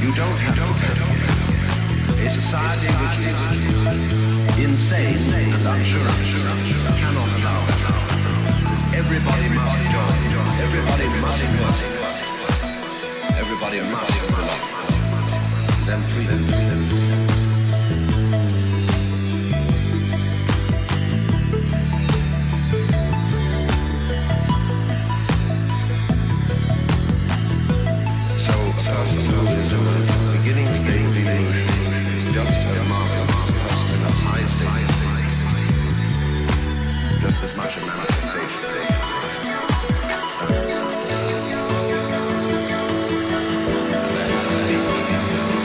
You don't have to pay. A society which is insane and absurd cannot allow it. Says everybody must join. Everybody must invest. Everybody must. Then freedom.